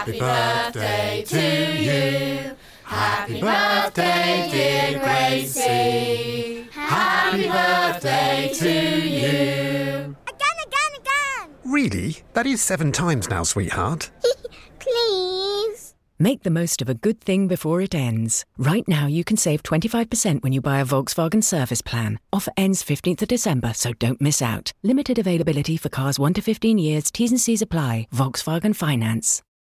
Happy birthday to you. Happy birthday, dear Gracie. Happy birthday to you. Again. Really? That is 7 times now, sweetheart. Please. Make the most of a good thing before it ends. Right now you can save 25% when you buy a Volkswagen service plan. Offer ends 15th of December, so don't miss out. Limited availability for cars 1 to 15 years. T's and C's apply. Volkswagen Finance.